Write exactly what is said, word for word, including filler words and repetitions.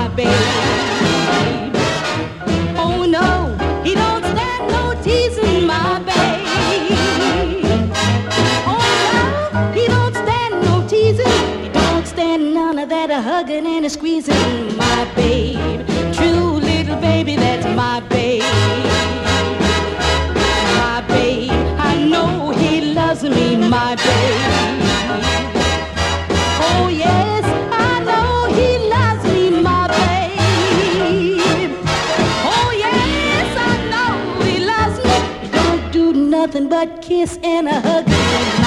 babe. Oh no, he don't stand no teasing, my babe. Oh no, he don't stand no teasing. He don't stand none of that hugging and a squeezing, my babe. True little baby, that's my babe. My babe, I know he loves me, my babe. Oh yes, I know he loves me, my babe. Oh yes, I know he loves me. He don't do nothing but kiss and a hug.